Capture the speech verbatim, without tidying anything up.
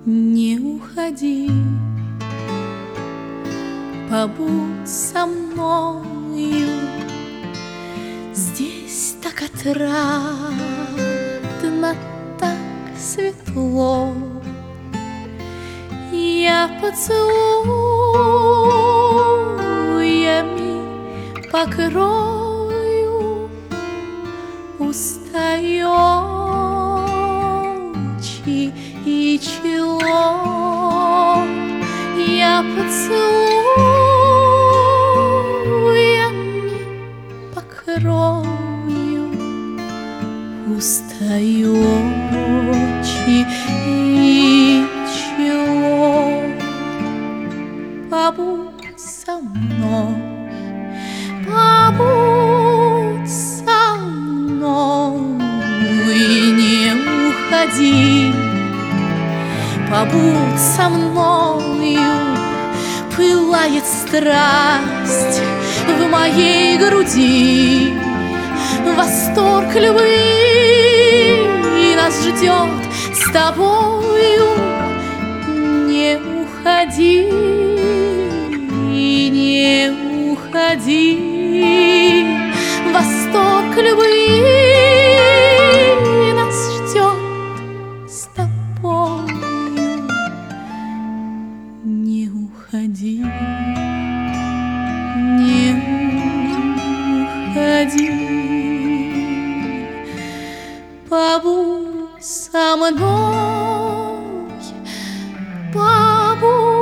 не уходи, побудь со мною. Здесь так отрадно, так светло. Я поцелуями покрою устаёчи и чело. Я поцелуями покрою устаёчи и чело. Побудь со мной, побудь со мной, не уходи. Побудь со мною, пылает страсть в моей груди. Восторг любви нас ждет с тобою. Не уходи, не уходи. Восторг любви нас ждет с тобою. Не уходи, не уходи. Побудь со мной, побудь.